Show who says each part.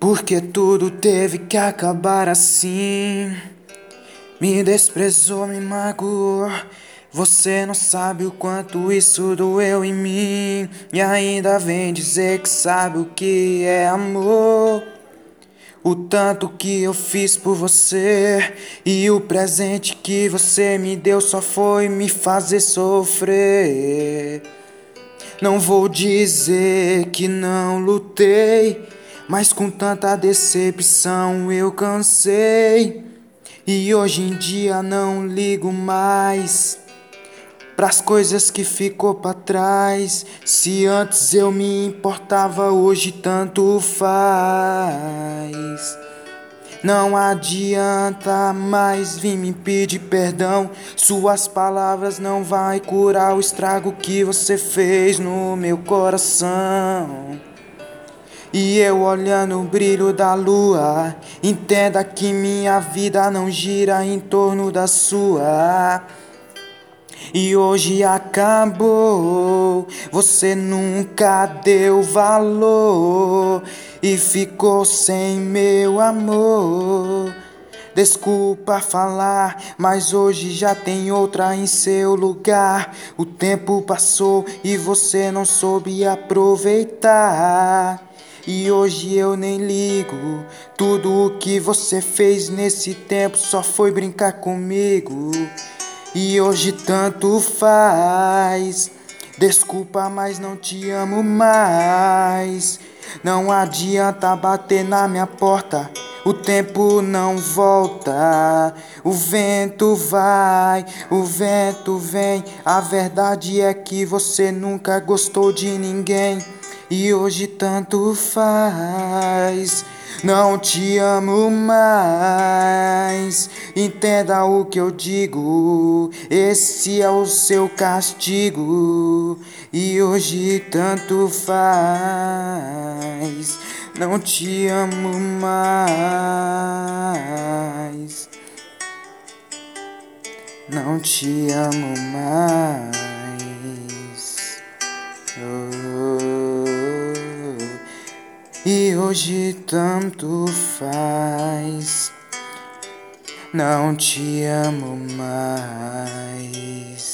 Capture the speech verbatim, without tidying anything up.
Speaker 1: Porque tudo teve que acabar assim. Me desprezou, me magoou. Você não sabe o quanto isso doeu em mim. E ainda vem dizer que sabe o que é amor. O tanto que eu fiz por você e o presente que você me deu só foi me fazer sofrer. Não vou dizer que não lutei, mas com tanta decepção eu cansei. E hoje em dia não ligo mais pras coisas que ficou pra trás. Se antes eu me importava, hoje tanto faz. Não adianta mais vir me pedir perdão. Suas palavras não vai curar o estrago que você fez no meu coração. E eu olhando o brilho da lua, entenda que minha vida não gira em torno da sua. E hoje acabou, você nunca deu valor e ficou sem meu amor. Desculpa falar, mas hoje já tem outra em seu lugar. O tempo passou e você não soube aproveitar. E hoje eu nem ligo, tudo o que você fez nesse tempo só foi brincar comigo. E hoje tanto faz. Desculpa, mas não te amo mais. Não adianta bater na minha porta, o tempo não volta. O vento vai, o vento vem. A verdade é que você nunca gostou de ninguém. E hoje tanto faz. Não te amo mais. Entenda o que eu digo. Esse é o seu castigo. E hoje tanto faz. Não te amo mais. Não te amo mais. Oh. E hoje tanto faz. Não te amo mais.